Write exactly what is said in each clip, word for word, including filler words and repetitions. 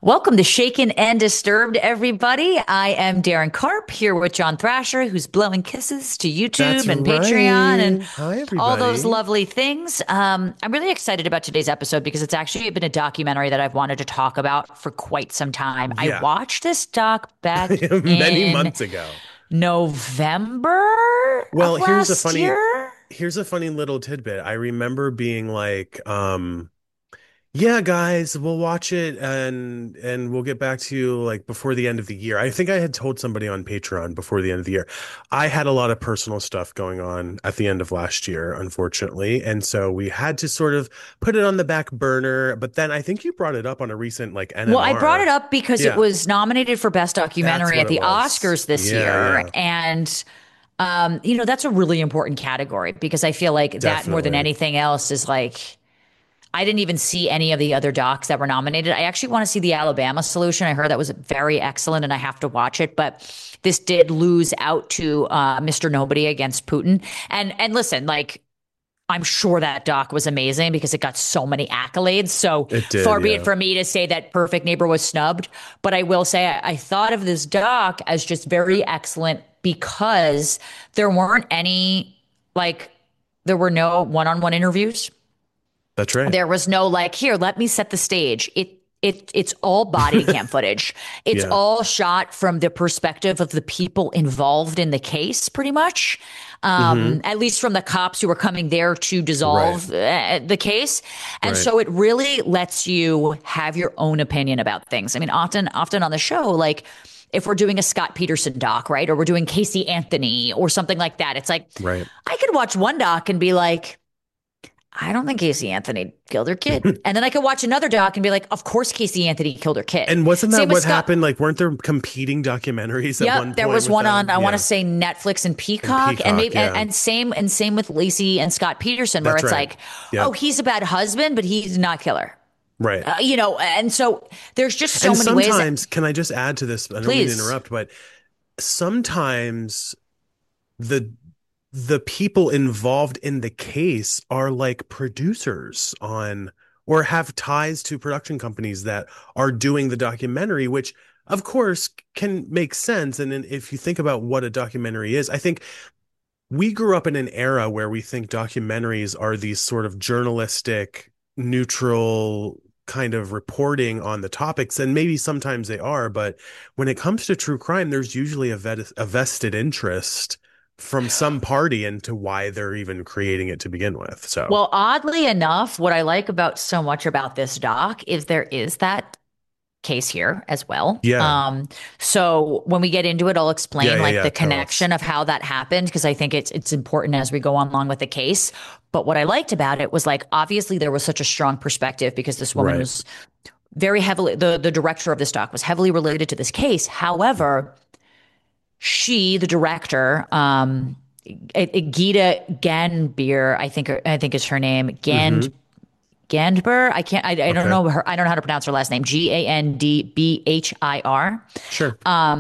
Welcome to Shaken and Disturbed, everybody. I am Darren Karp here with John Thrasher, who's blowing kisses to That's YouTube and Patreon and right. Hi, all those everybody. lovely things. Um, I'm really excited about today's episode because it's actually been a documentary that I've wanted to talk about for quite some time. I Yeah, watched this doc back many in months ago. November Well, of here's a last funny year. here's a funny little tidbit. I remember being like, um, yeah, guys, we'll watch it and and we'll get back to you like before the end of the year. I think I had told somebody on Patreon before the end of the year. I had a lot of personal stuff going on at the end of last year, unfortunately, and so we had to sort of put it on the back burner. But then I think you brought it up on a recent like Well, I brought it N M R. up because it Yeah, was nominated for Best that's Documentary what at it the was. Oscars this Yeah, year. yeah, And Um, you know, that's a really important category because I feel like that more than definitely. anything else is like I didn't even see any of the other docs that were nominated. I actually want to see the Alabama Solution. I heard that was very excellent and I have to watch it, but this did lose out to uh mister Nobody against Putin. And and listen, like I'm sure that doc was amazing because it got so many accolades. So It did, far be it yeah. for me to say that Perfect Neighbor was snubbed, but I will say I, I thought of this doc as just very excellent because there weren't any like there were no one-on-one interviews. That's right. There was no like, here, let me set the stage. It it it's all body cam footage. It's Yeah. all shot from the perspective of the people involved in the case, pretty much. Um, Hmm. at least from the cops who were coming there to Right. dissolve uh, the case. And Right. so it really lets you have your own opinion about things. I mean, often often on the show, like if we're doing a Scott Peterson doc, right? Or we're doing Casey Anthony or something like that, it's like Right. I could watch one doc and be like, I don't think Casey Anthony killed her kid. And then I could watch another doc and be like, of course Casey Anthony killed her kid. And wasn't that Same with what Scott. happened? Like, weren't there competing documentaries at one Yep, there point was with one on them? I want to Yeah. say Netflix and And Peacock and Peacock, maybe and, yeah. and same and same with Lacey and Scott Peterson where That's it's right. like, oh, Yep. he's a bad husband, but he's not killer. Right. Uh, you know, and so there's just so And many ways. sometimes, can I just add to this? I don't mean to Please. interrupt, but sometimes the the people involved in the case are like producers on or have ties to production companies that are doing the documentary, which of course can make sense. And then if you think about what a documentary is, I think we grew up in an era where we think documentaries are these sort of journalistic, neutral kind of reporting on the topics, and maybe sometimes they are, but when it comes to true crime, there's usually a, vet- a vested interest from some party into why they're even creating it to begin with. So, Well, oddly enough, what I like about so much about this doc is there is that case here as well. yeah, Um, so when we get into it, I'll yeah, explain yeah, like yeah. the Tell us. connection of how that happened because I think it's it's important as we go on along with the case. But what I liked about it was like obviously there was such a strong perspective because this woman Right. was very heavily the the director of this doc was heavily related to this case. However, she, the director, um, Gita Ganbir, I think I think is her name, Gand Hmm. Gandber. I can't. I, I don't Okay. know her. I don't know how to pronounce her last name. G A N D B H I R. Sure.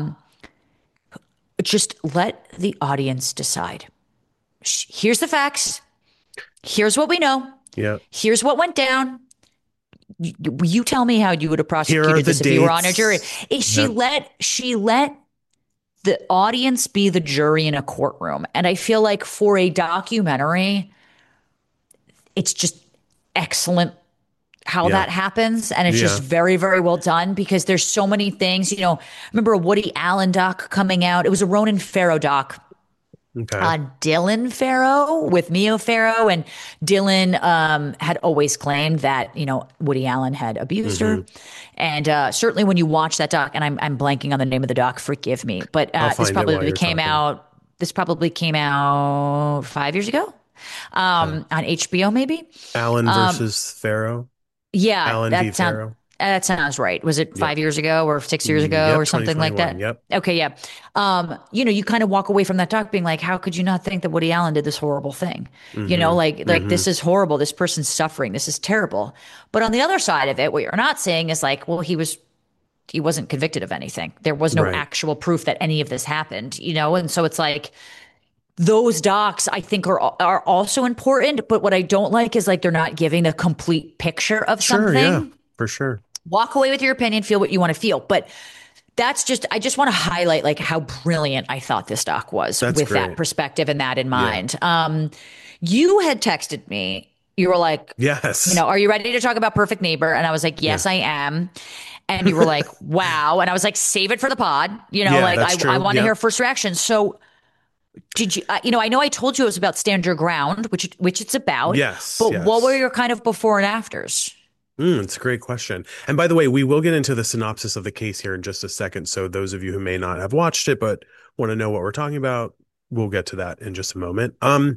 Just let the audience decide. Here's the facts. Here's what we know. Yeah. Here's what went down. You, you tell me how you would have Here are prosecuted the this if you were on a jury. dates. She Yep. let she let the audience be the jury in a courtroom, and I feel like for a documentary, it's just excellent how Yeah. that happens. And it's just Yeah. very, very well done because there's so many things. You know, remember a Woody Allen doc coming out? It was a Ronan Farrow doc Okay. on Dylan Farrow with Mia Farrow. And Dylan um, had always claimed that, you know, Woody Allen had abused her. Hmm. And uh, certainly when you watch that doc, and I'm, I'm blanking on the name of the doc, forgive me, but I'll uh, this find it while probably you're came talking. out, this probably came out five years ago Okay. um, on H B O, maybe. Allen versus Pharaoh. Yeah, Allen v. that sound Pharaoh. that sounds right. Was it Yep. five years ago or six years Mm, ago Yep. or something like twenty twenty-one. that? Yep. Okay, yeah. Um, you know, you kind of walk away from that doc being like, how could you not think that Woody Allen did this horrible thing? You know, Hmm. like like Hmm. this is horrible. This person's suffering. This is terrible. But on the other side of it, what you're not saying is like, well, he was he wasn't convicted of anything. There was no Right. actual proof that any of this happened, you know? And so it's like those docs I think are are also important, but what I don't like is like they're not giving the complete picture of Sure. Yeah. something. For sure. Walk away with your opinion, feel what you want to feel. But that's just, I just want to highlight like how brilliant I thought this doc was That's with that great. perspective and that in Yeah. mind. Um, you had texted me, you were like, you Yes. know, are you ready to talk about Perfect Neighbor? And I was like, Yeah. yes, I am. And you were like, wow. And I was like, save it for the pod. You know, Yeah, like that's I, I true. want to hear Yep. first reaction. So did you, uh, you know, I know I told you it was about Stand Your Ground, which, which it's about, Yes, but what were yes. your kind of before and afters? Mm, it's a great question. And by the way, we will get into the synopsis of the case here in just a second. So those of you who may not have watched it but want to know what we're talking about, we'll get to that in just a moment. Um,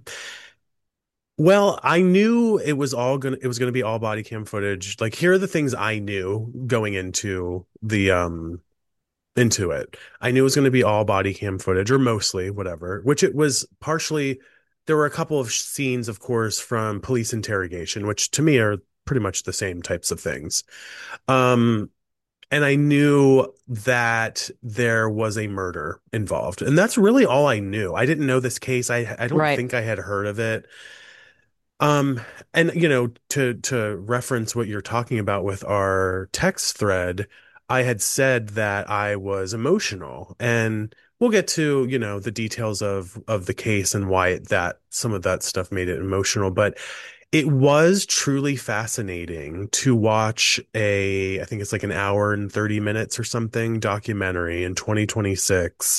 well, I knew it was all gonna it was gonna be all body cam footage. Like here are the things I knew going into the um into it. I knew it was gonna be all body cam footage or mostly, whatever, which it was partially. There were a couple of scenes, of course, from police interrogation, which to me are pretty much the same types of things. Um, and I knew that there was a murder involved. And that's really all I knew. I didn't know this case. I I don't Right. think I had heard of it. Um, and you know, to to reference what you're talking about with our text thread, I had said that I was emotional, and we'll get to, you know, the details of of the case and why that some of that stuff made it emotional, but it was truly fascinating to watch a, I think it's like an hour and thirty minutes or something documentary in twenty twenty-six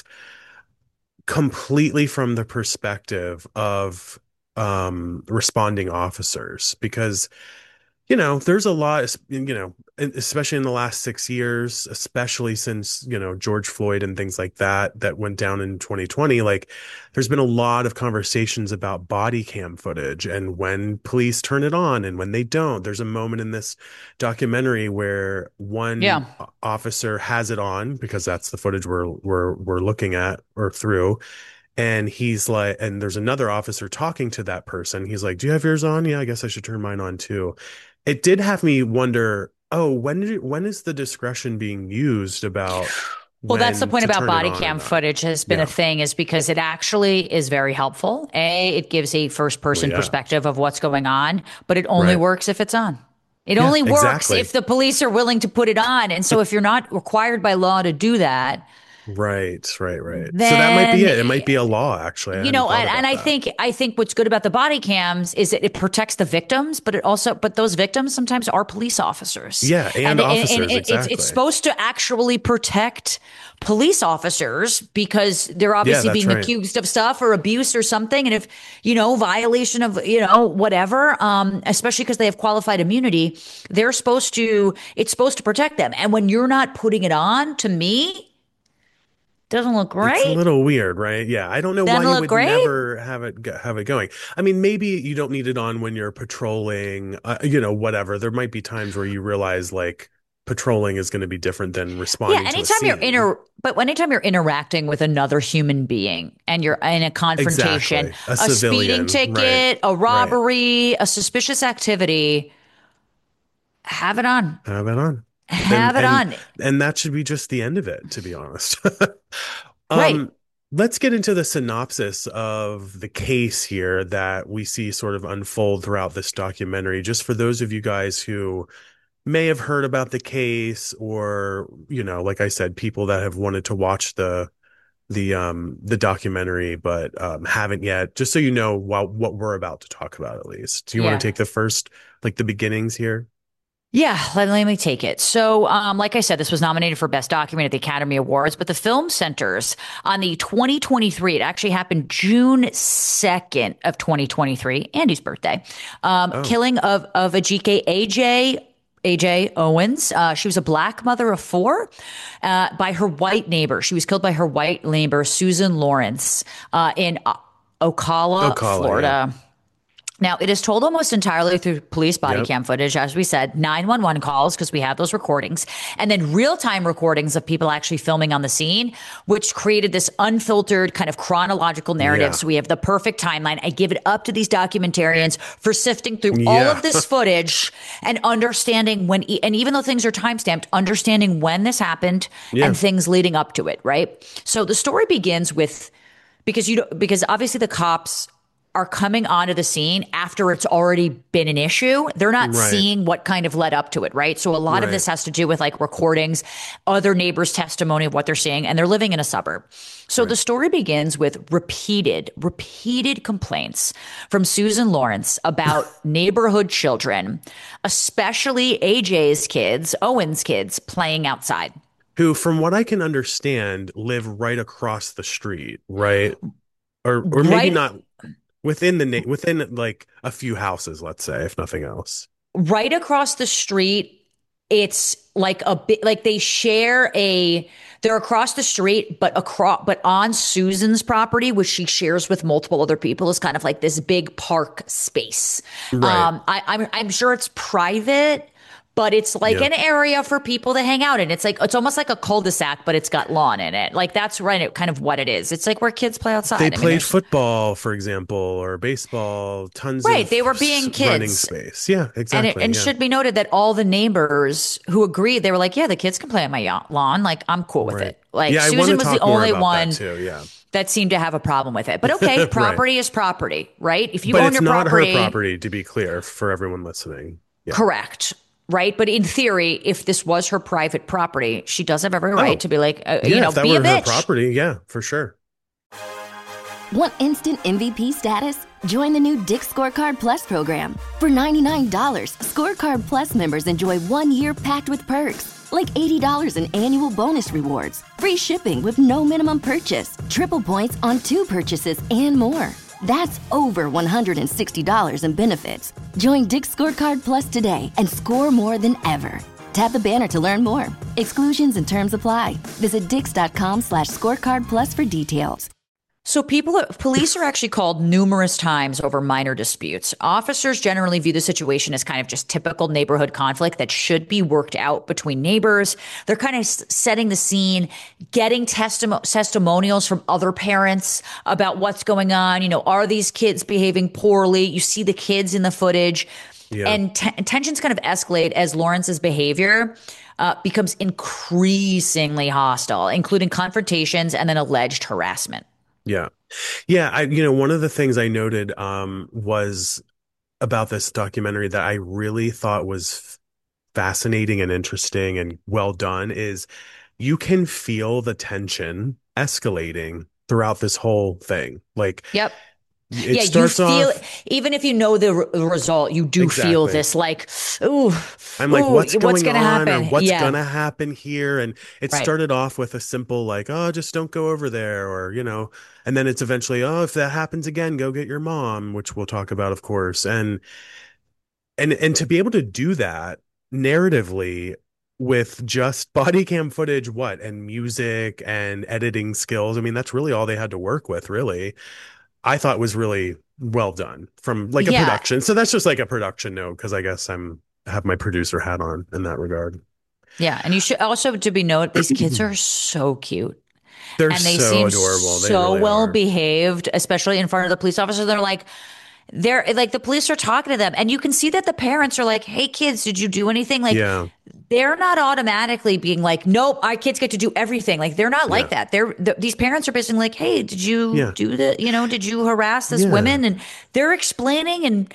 completely from the perspective of um responding officers because you know, there's a lot, you know, especially in the last six years, especially since, you know, George Floyd and things like that, that went down in twenty twenty. Like, there's been a lot of conversations about body cam footage and when police turn it on and when they don't. There's a moment in this documentary where one Yeah. officer has it on because that's the footage we're we're we're looking at or through, and he's like, and there's another officer talking to that person. He's like, "Do you have yours on? Yeah, I guess I should turn mine on too." It did have me wonder, oh, when did it, when is the discretion being used about Well, that's the when point to about turn it body on or cam not? footage has been a Yeah. thing is because it actually is very helpful. A, it gives a first Well, person yeah. perspective of what's going on, but it only Right. works if it's on. It Yeah, only works exactly. if the police are willing to put it on. And so if you're not required by law to do that, Right, right, right. So that might be then it. It might be a law, actually. I you hadn't know, thought and, and about I that. think I think what's good about the body cams is that it protects the victims, but it also but those victims sometimes are police officers, Yeah, and and, and, and officers, it's it's exactly. supposed to actually protect police officers because they're Yeah, obviously that's being right. accused of stuff or abuse or something, and if you know violation of you know whatever, um, especially because they have qualified immunity, they're supposed to it's supposed to protect them, and when you're not putting it on, to me, doesn't look It's a great. little weird, right? Yeah, I don't know why Doesn't you look would great. never have it go- have it going. I mean, maybe you don't need it on when you're patrolling, uh, you know, whatever. There might be times where you realize like patrolling is going to be different than Yeah, responding to a anytime you're scene. inter but anytime you're interacting with another human being and you're in a confrontation, Exactly. A a speeding civilian, right? ticket, a Right. robbery, a suspicious activity, have it on. Have it on. And Have it and on. and that should be just the end of it, to be honest. Right. Um, let's get into the synopsis of the case here that we see sort of unfold throughout this documentary, just for those of you guys who may have heard about the case or, you know, like I said, people that have wanted to watch the the um the documentary but um haven't yet, just so you know what what we're about to talk about at least. Do you want Yeah. to take the first, like the beginnings here? Yeah, let, let me take it. So, um, like I said, this was nominated for Best Document at the Academy Awards, but the film centers on the twenty twenty-three. It actually happened June second of twenty twenty-three, Andy's birthday. Um, Oh, killing of of Ajike A J A J Owens. Uh, she was a black mother of four uh, by her white neighbor. She was killed by her white neighbor, Susan Lawrence, uh, in uh, Ocala, Ocala, yeah. Florida. Now, it is told almost entirely through police body Yep. cam footage, as we said, nine one one calls, because we have those recordings, and then real time recordings of people actually filming on the scene, which created this unfiltered kind of chronological narrative. Yeah. So we have the perfect timeline. I give it up to these documentarians for sifting through all Yeah. of this footage and understanding when, e- and even though things are time stamped, understanding when this happened Yeah. and things leading up to it, right? So the story begins with, because you because obviously the cops are coming onto the scene after it's already been an issue. They're not Right. seeing what kind of led up to it, right? So a lot of Right. this has to do with like recordings, other neighbors' testimony of what they're seeing, and they're living in a suburb. So Right. the story begins with repeated, repeated complaints from Susan Lawrence about neighborhood children, especially A J's kids, Owen's kids, playing outside. Who, from what I can understand, live right across the street, right? Or or maybe Right not within the na within like a few houses, let's say, if nothing else. right across the street, it's like a bit like they share a they're across the street, but across but on Susan's property, which she shares with multiple other people, is kind of like this big park space. Right. um I, I'm I'm sure it's private, but it's like Yeah. an area for people to hang out in. It's like it's almost like a cul-de-sac, but it's got lawn in it. Like that's right, kind of what it is. It's like where kids play They outside. I mean, played there's football, for example, or baseball, tons right. of They were s- being running kids. space. Yeah, And it exactly. and Yeah. should be noted that all the neighbors who agreed, they were like, yeah, the kids can play on my yacht lawn. Like, I'm cool with Right. it. Like, Yeah, I want Susan to was the talk more only about that one too. Yeah. that seemed to have a problem with it. But okay, Right. property is property, right? If you But own it's your not her property, property, to be clear, for everyone listening. Yeah. correct, right? But in theory, if this was her private property, she does have every right Oh, to be like, uh, you yeah, know, if that be a were her bitch. property, yeah, for sure. Want instant M V P status? Join the new Dick's Scorecard Plus program. For ninety-nine dollars, Scorecard Plus members enjoy one year packed with perks, like eighty dollars in annual bonus rewards, free shipping with no minimum purchase, triple points on two purchases, and more. That's over one hundred sixty dollars in benefits. Join Dick's Scorecard Plus today and score more than ever. Tap the banner to learn more. Exclusions and terms apply. Visit dix.com slash scorecard plus for details. So people, police are actually called numerous times over minor disputes. Officers generally view the situation as kind of just typical neighborhood conflict that should be worked out between neighbors. They're kind of s- setting the scene, getting testimo- testimonials from other parents about what's going on. You know, are these kids behaving poorly? You see the kids in the footage. Yeah. And te- tensions kind of escalate as Lawrence's behavior uh, becomes increasingly hostile, including confrontations and then alleged harassment. Yeah. Yeah, I you know, one of the things I noted um was about this documentary that I really thought was fascinating and interesting and well done is you can feel the tension escalating throughout this whole thing. Like Yep. it Yeah, you starts feel, off even if you know the re- result, you do feel exactly. this like, ooh, I'm like, ooh, what's what's going going to on or happen? what's Yeah, gonna happen here? And it right. started off with a simple like, oh, just don't go over there, or you know, and then it's eventually, oh, if that happens again, go get your mom, which we'll talk about, of course. And and and to be able to do that narratively with just body cam footage, what, and music and editing skills. I mean, that's really all they had to work with, really. I thought was really well done from like a Yeah, production. So that's just like a production note because I guess I'm have my producer hat on in that regard. yeah. And you should also to be noted, these kids are so cute. They're And they so seem adorable. They so really well are. behaved, especially in front of the police officer. They're like, they're like, the police are talking to them. And you can see that the parents are like, hey, kids, did you do anything? Like, Yeah. they're not automatically being like, nope, our kids get to do everything. Like, they're not Yeah. like that. They're, th- these parents are basically like, hey, did you Yeah. do the, you know, did you harass this Yeah. woman? And they're explaining and,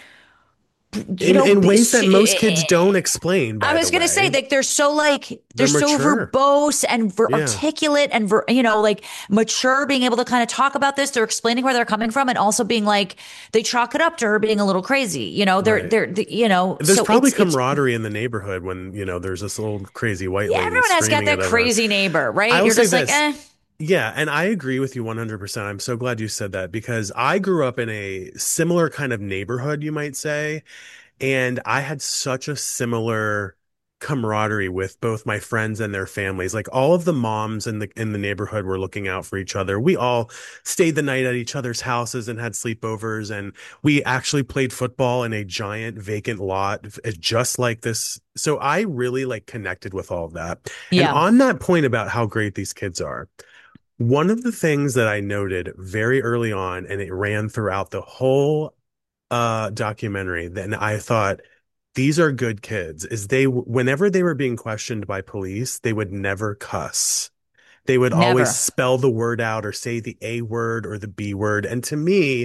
you In know, in b- ways that most kids s- don't explain, I by the was gonna say way. like they're so like they're They're so mature. verbose and ver- Yeah. articulate and ver- you know like mature, being able to kind of talk about this. They're explaining where they're coming from and also being like they chalk it up to her being a little crazy. You know, they're Right. they're, they you know There's so probably it's it's camaraderie in the neighborhood when, you know, there's this little crazy white yeah, lady everyone has got screaming that at everyone. crazy neighbor, right? I will You're say just like this. eh. Yeah, and I agree with you one hundred percent. I'm so glad you said that because I grew up in a similar kind of neighborhood, you might say, and I had such a similar camaraderie with both my friends and their families. Like all of the moms in the in the neighborhood were looking out for each other. We all stayed the night at each other's houses and had sleepovers, and we actually played football in a giant vacant lot just like this. So I really like connected with all of that. And Yeah, on that point about how great these kids are, one of the things that I noted very early on, and it ran throughout the whole uh documentary, then I thought these are good kids, is they whenever they were being questioned by police, they would never cuss. They would always never. spell the word out or say the A word or the B word. And to me,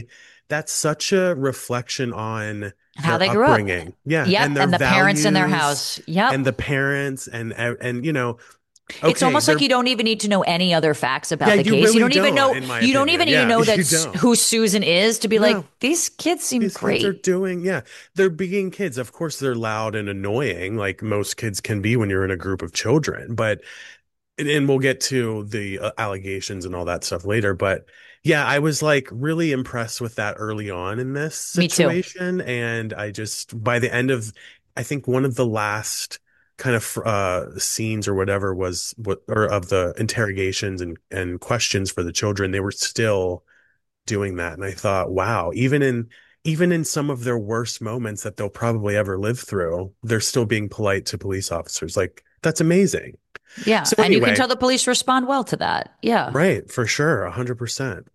that's such a reflection on How their they grew up. upbringing. Yeah, Yep. and their And the parents in their values house. and Yep. the parents and and you know, It's okay, almost like they're you don't even need to know any other facts yeah, about the you case. You really don't even don't, know, in my you don't even opinion. need to Yeah, know you that's don't. who Susan is to be like, No. these kids seem These kids are great. doing, yeah, they're being kids. Of course, they're loud and annoying, like most kids can be when you're in a group of children. But, and, and we'll get to the uh, allegations and all that stuff later. But yeah, I was like really impressed with that early on in this Me too. situation. And I just, by the end of, I think one of the last kind of uh scenes or whatever was what, or of the interrogations and and questions for the children, they were still doing that. And I thought, wow, even in even in some of their worst moments that they'll probably ever live through, they're still being polite to police officers. Like, that's amazing. Yeah. So And you can anyway, tell the police respond well to that. Yeah. right, for sure, a hundred percent.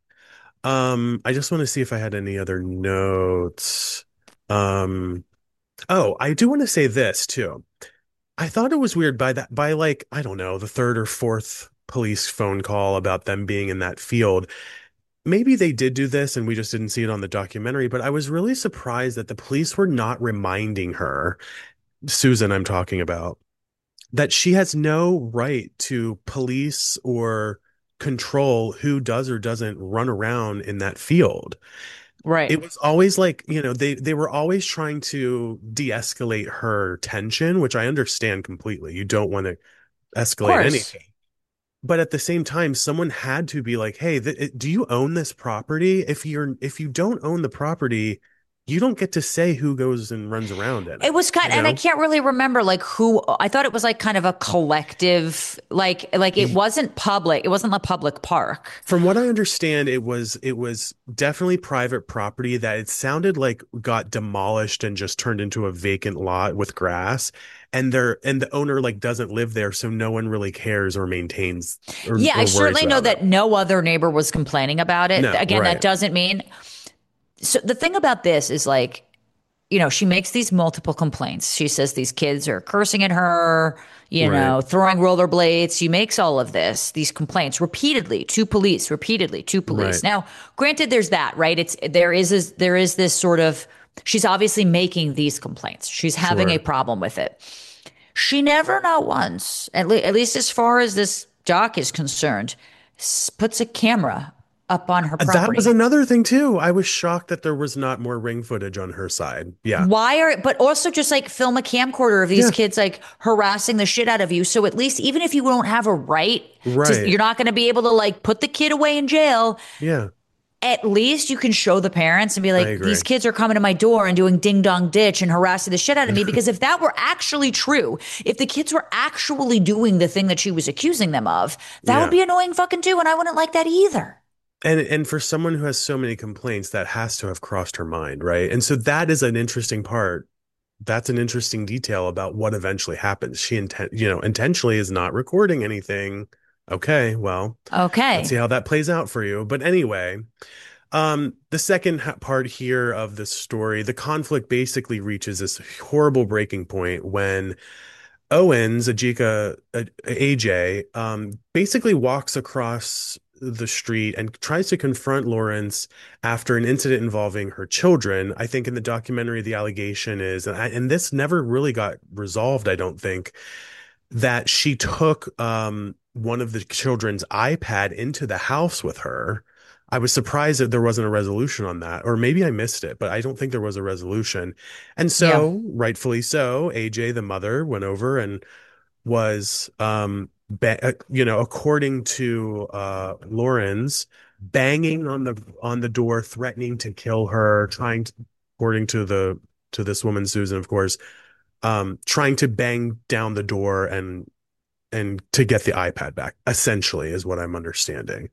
Um, I just want to see if I had any other notes. Um, oh, I do want to say this too. I thought it was weird by that by like, I don't know, the third or fourth police phone call about them being in that field. Maybe they did do this and we just didn't see it on the documentary, but I was really surprised that the police were not reminding her, Susan, I'm talking about, that she has no right to police or control who does or doesn't run around in that field. Right. It was always like, you know, they they were always trying to de-escalate her tension, which I understand completely. You don't want to Of escalate course. anything. But at the same time, someone had to be like, "Hey, th do you own this property? If you're if you don't own the property, you don't get to say who goes and runs around in It it." was kind, You and I know? can't really remember like who. I thought it was like kind of a collective, like like it Y- wasn't public. It wasn't a public park. From what I understand, it was it was definitely private property that it sounded like got demolished and just turned into a vacant lot with grass. And there and the owner like doesn't live there, so no one really cares or maintains or, Yeah, I or worries certainly know about it. that no other neighbor was complaining about it. No, Again, that right. doesn't mean. So the thing about this is like, you know, she makes these multiple complaints. She says these kids are cursing at her, you Right. know, throwing rollerblades. She makes all of this, these complaints repeatedly to police, repeatedly to police. Right. Now, granted, there's that, right? It's there is this, there is this sort of she's obviously making these complaints. She's having a Sure. problem with it. She never, not once, at, le- at least as far as this doc is concerned, s- puts a camera up on her That was property. another thing too. I was shocked that there was not more ring footage on her side. Yeah. Why are, but also just like film a camcorder of these Yeah. kids like harassing the shit out of you. So at least, even if you don't have a right to, Right. you're not going to be able to like put the kid away in jail. Yeah. At least you can show the parents and be I like, agree. these kids are coming to my door and doing ding dong ditch and harassing the shit out of me. Because if that were actually true, if the kids were actually doing the thing that she was accusing them of, that would Yeah. be annoying fucking too. And I wouldn't like that either. And and for someone who has so many complaints, that has to have crossed her mind, right? And so that is an interesting part. That's an interesting detail about what eventually happens. She intent, you know, intentionally is not recording anything. Okay, well, let's Okay. see how that plays out for you. But anyway, um, the second ha- part here of the story, the conflict basically reaches this horrible breaking point when Owens, Ajika, uh, A J, um, basically walks across the street and tries to confront Lawrence after an incident involving her children. I think in the documentary, the allegation is, and, I, and this never really got resolved, I don't think, that she took um, one of the children's iPad into the house with her. I was surprised that there wasn't a resolution on that, or maybe I missed it, but I don't think there was a resolution. And Yeah. so, rightfully so, A J, the mother, went over and was, um, ba- uh, you know, according to uh, Lawrence, banging on the on the door, threatening to kill her, trying to, according to the to this woman, Susan, of course, um, trying to bang down the door and and to get the iPad back, essentially, is what I'm understanding.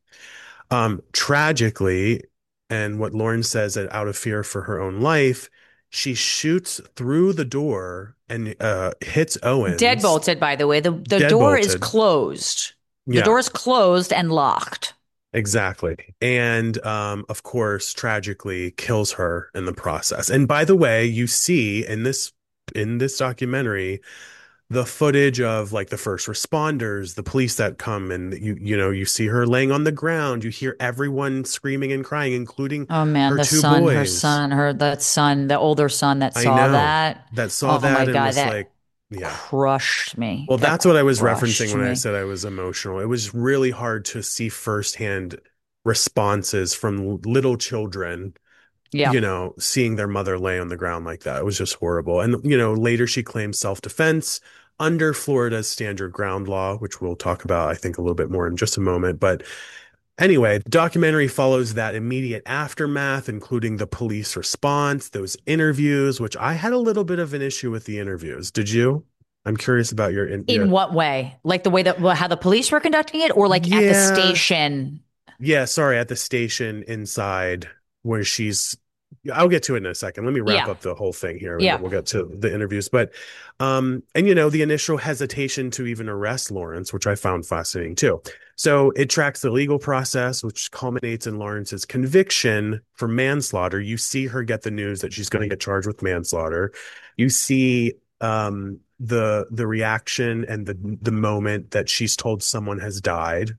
Um, tragically, and what Lauren says that out of fear for her own life, she shoots through the door and uh, hits Owens, Deadbolted, by the way. The the door is deadbolted. closed. The Yeah, door is closed and locked. exactly. And um, of course, tragically kills her in the process. And by the way, you see in this in this documentary, the footage of like the first responders, the police that come, and you you know, you see her laying on the ground, you hear everyone screaming and crying, including Oh man, her the two son, her boys. son, her that son, the older son that I saw know that. that saw Oh my that and God, was that like, yeah. crushed me. Well, That that's what I was referencing crushed when I me. said I was emotional. It was really hard to see firsthand responses from little children, Yeah. you know, seeing their mother lay on the ground like that. It was just horrible. And, you know, later she claimed self-defense under Florida's standard ground law, which we'll talk about, I think, a little bit more in just a moment. But anyway, the documentary follows that immediate aftermath, including the police response, those interviews, which I had a little bit of an issue with the interviews. Did you? I'm curious about your, in, In your what way? Like the way that well, how the police were conducting it, or like at the yeah. station? Yeah, sorry, at the station inside where she's I'll get to it in a second. Let me wrap Yeah. up the whole thing here and then Yeah. we'll get to the interviews. But um and you know, the initial hesitation to even arrest Lawrence, which I found fascinating too. So it tracks the legal process, which culminates in Lawrence's conviction for manslaughter. You see her get the news that she's going to get charged with manslaughter. You see um the the reaction and the the moment that she's told someone has died.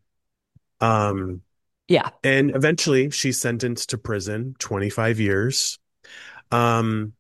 Um Yeah. and eventually she's sentenced to prison, twenty-five years. Um,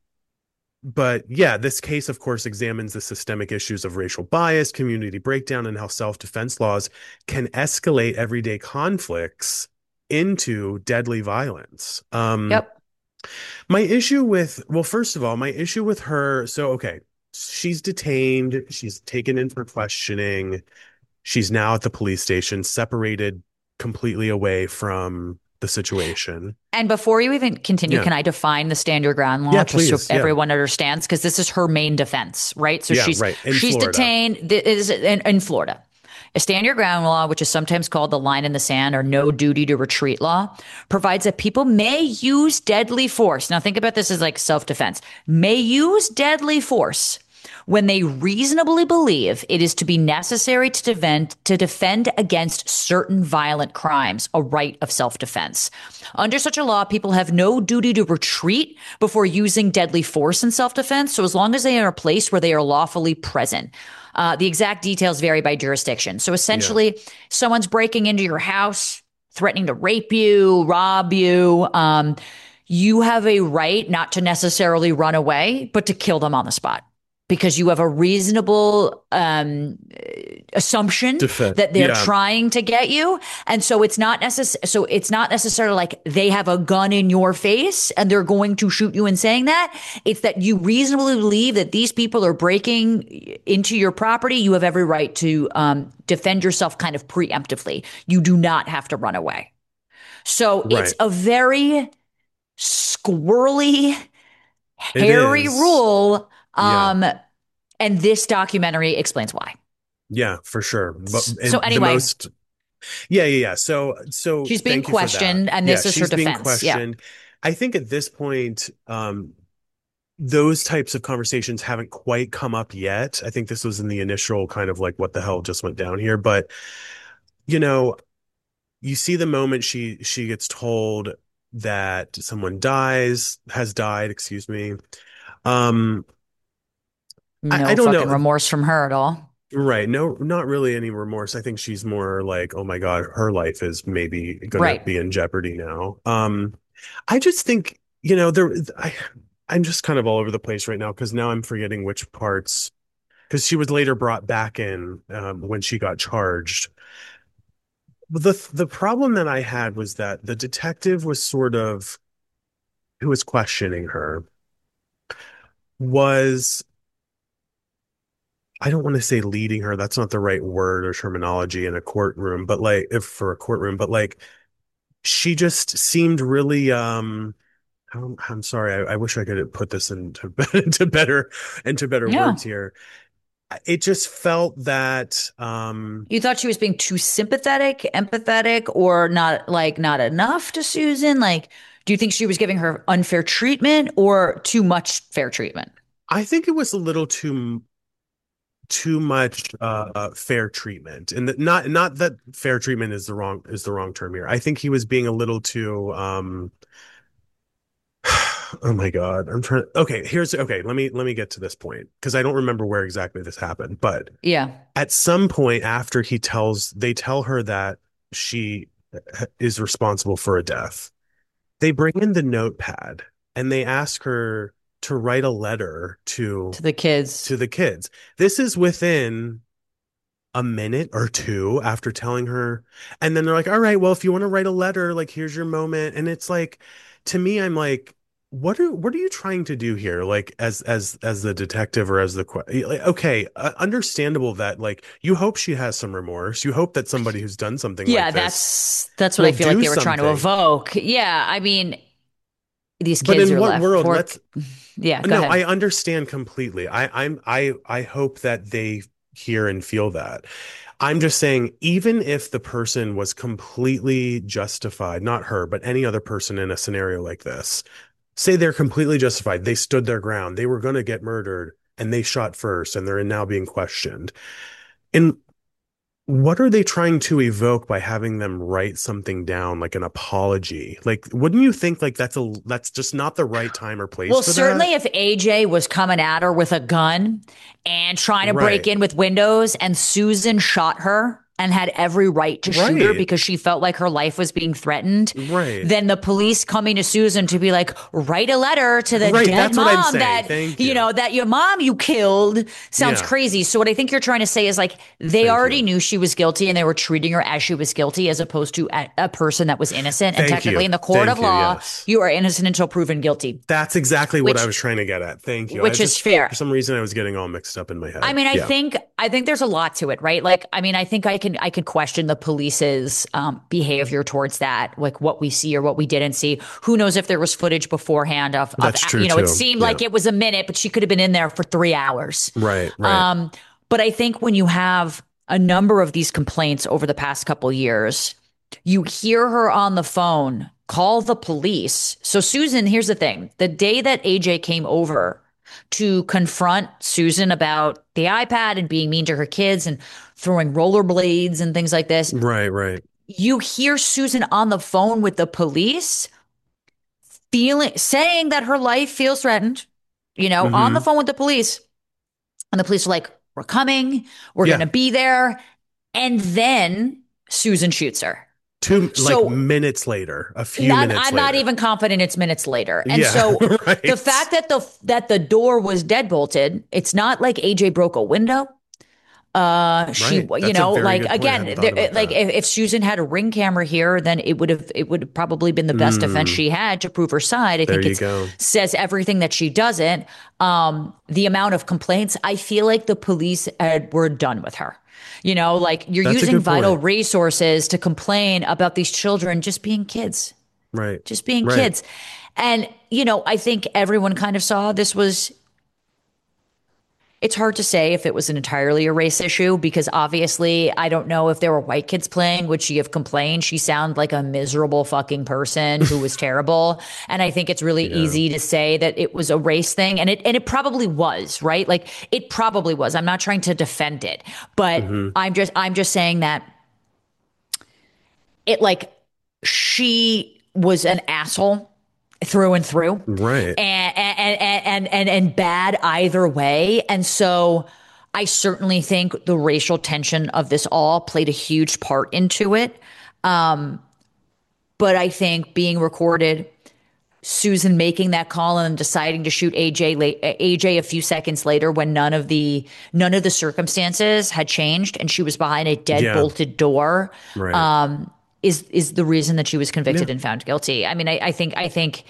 but yeah, this case, of course, examines the systemic issues of racial bias, community breakdown, and how self-defense laws can escalate everyday conflicts into deadly violence. Um, Yep. my issue with, well, first of all, my issue with her, so okay, she's detained, she's taken in for questioning. She's now at the police station, separated completely away from the situation. And before you even continue, Yeah. can I define the stand your ground law Yeah, just so please. Yeah. everyone understands? Because this is her main defense, right? So Yeah, she's right. In she's Florida. detained. This is in, in Florida. A stand your ground law, which is sometimes called the line in the sand or no duty to retreat law, provides that people may use deadly force. Now, think about this as like self defense, may use deadly force when they reasonably believe it is to be necessary to defend to defend against certain violent crimes, a right of self-defense. Under such a law, people have no duty to retreat before using deadly force in self-defense, so as long as they are in a place where they are lawfully present. Uh, the exact details vary by jurisdiction. So Yeah. essentially, someone's breaking into your house, threatening to rape you, rob you. Um, you have a right not to necessarily run away, but to kill them on the spot because you have a reasonable um, assumption Defend. that they're Yeah. trying to get you, and so it's not necessary. So it's not necessarily like they have a gun in your face and they're going to shoot you in saying that. It's that you reasonably believe that these people are breaking into your property. You have every right to um, defend yourself, kind of preemptively. You do not have to run away. So it's Right. a very squirrely, It hairy is. rule. Yeah. Um, and this documentary explains why. Yeah, for sure. But So and the anyway, most Yeah, yeah, yeah. So so she's being thank you for that. questioned, and Yeah, this is her she's being defense. Yeah. questioned. I think at this point, um, those types of conversations haven't quite come up yet. I think this was in the initial kind of like what the hell just went down here. But you know, you see the moment she she gets told that someone dies, has died, excuse me. Um, I, I No don't fucking know. remorse from her at all. Right. No, not really any remorse. I think she's more like, oh my God, her life is maybe gonna Right. be in jeopardy now. Um, I just think, you know, there I I'm just kind of all over the place right now because now I'm forgetting which parts because she was later brought back in um when she got charged. The the problem that I had was that the detective was sort of who was questioning her was I don't want to say leading her. That's not the right word or terminology in a courtroom, but like if for a courtroom, but like she just seemed really um I'm, I'm sorry. I, I wish I could put this into into better into better Yeah. words here. It just felt that um You thought she was being too sympathetic, empathetic, or not like not enough to Susan? Like, do you think she was giving her unfair treatment or too much fair treatment? I think it was a little too too much uh, uh fair treatment and that not not that fair treatment is the wrong is the wrong term here. I think he was being a little too um Oh my God. I'm trying. Okay, here's okay. Let me let me get to this point because I don't remember where exactly this happened. But Yeah. at some point after he tells, they tell her that she is responsible for a death. They bring in the notepad and they ask her to write a letter to To the kids. to the kids. This is within a minute or two after telling her. And then they're like, all right, well, if you want to write a letter, like, here's your moment. And it's like, to me, I'm like, what are what are you trying to do here? Like, as as as the detective or as the que- like, okay, uh, understandable that like you hope she has some remorse. You hope that somebody who's done something Yeah, like this that's that's what I will feel like do they were trying to something. evoke. Yeah, I mean, these But kids in are what left world? poor. Let's Yeah, go no, ahead. I understand completely. I I'm I I hope that they hear and feel that. I'm just saying, even if the person was completely justified, not her, but any other person in a scenario like this, say they're completely justified, they stood their ground, they were going to get murdered, and they shot first, and they're now being questioned. And what are they trying to evoke by having them write something down, like an apology? Like, wouldn't you think like that's a that's just not the right time or place Well, for that? certainly if A J was coming at her with a gun and trying to break Right. in with windows and Susan shot her and had every right to shoot her Right. because she felt like her life was being threatened, Right. then the police coming to Susan to be like, write a letter to the Right. dead That's what I'm mom saying. that, Thank you you. know, that your mom you killed sounds Yeah. crazy. So what I think you're trying to say is like they Thank already you. knew she was guilty and they were treating her as she was guilty as opposed to a, a person that was innocent. And Thank technically you. in the court of Thank you. law, Yes. you are innocent until proven guilty, That's exactly what I which was trying to get at. Thank you. I which is just, fair. for some reason, I was getting all mixed up in my I head. mean, I Yeah. think I think there's a lot to it, right? Like, I mean, I think I can I could question the police's um, behavior towards that, like what we see or what we didn't see. Who knows if there was footage beforehand of, of That's true you know, it too. seemed Yeah. like it was a minute, but she could have been in there for three hours. Right. Right. Um, but I think when you have a number of these complaints over the past couple years, you hear her on the phone call the police. So Susan, here's the thing: the day that A J came over to confront Susan about the iPad and being mean to her kids and throwing rollerblades and things like this. Right. Right. You hear Susan on the phone with the police feeling saying that her life feels threatened, you know, on the Hmm. phone with the police. And the police are like, we're coming, we're going Yeah. to be there. And then Susan shoots her. Two like So minutes later, a few not, minutes I'm not later. even confident it's minutes later. And Yeah. so the Right. fact that the that the door was deadbolted, it's not like A J broke a window. Uh, she, Right. you That's a know, very like good point. I hadn't again, thought there, about like that. if, if Susan had a ring camera here, then it would have it would have probably been the best defense Mm, she had to prove her side. I there think you it go. says everything that she doesn't. Um, the amount of complaints, I feel like the police had, were done with her. You know, like you're That's a using good vital point. resources to complain about these children just being kids, Right. just being Right. kids. And, you know, I think everyone kind of saw this was it's hard to say if it was an entirely a race issue because obviously I don't know if there were white kids playing. Would she have complained? She sounded like a miserable fucking person who was terrible. And I think it's really Yeah. easy to say that it was a race thing. And it and it probably was, right? Like it probably was. I'm not trying to defend it, but Hmm. I'm just I'm just saying that it like she was an asshole through and through Right. and and and and and, and bad either way. And so I certainly think the racial tension of this all played a huge part into it. Um, but I think being recorded, Susan making that call and then deciding to shoot A J late, A J a few seconds later when none of the none of the circumstances had changed and she was behind a dead Yeah. bolted door Right. um, is is the reason that she was Yeah. convicted and found guilty. I mean, I, I think I think